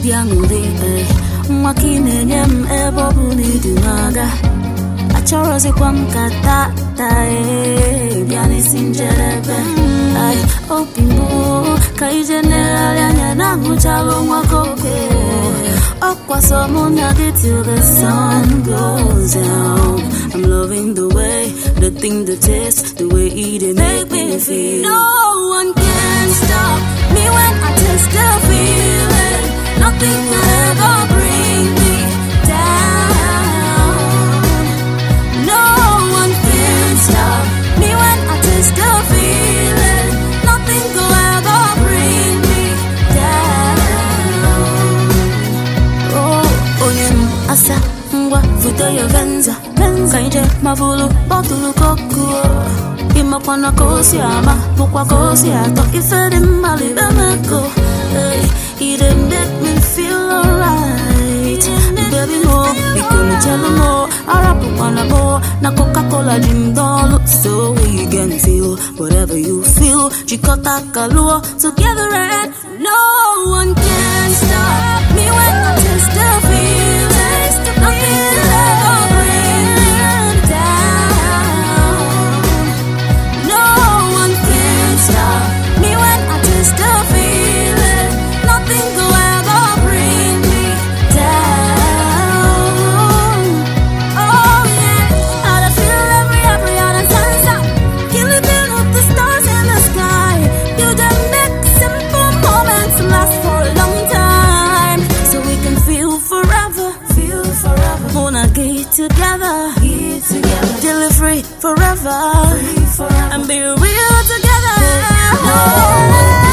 Dianguli, Makinenium, Ebobuni Dunaga. Achorosi kwam katata Biani sinjerebe Ay opimo Kai general yana nangu chalo mwakoke Okwa somuna till the sun goes down. I'm loving the way, the thing, the taste, the way it make me feel. No one can stop me when I taste the feeling. Nothing can ever bring me down. No one can stop me when I taste the feeling. Nothing can ever bring me down. Oh, onyem asa ngwa futo yo venza kaije mavulu botulu koku imakwana kosi ama bukwa kosi ato ifere mali bemeko it make me feel alright baby no ikuni chelo no arapu kwana bo na Coca-Cola jindolo so we can feel whatever you feel chikota kaluo together and no one can stop me when I taste the feeling. Nothing will ever bring me down. No one can stop me when I taste the feeling. Nothing will ever bring me down. Oh yeah, I feel every other sunset. Kill it in with the stars in the sky. You just make simple moments last for a long time, so we can feel forever. Wanna get together, till free forever, and be real together.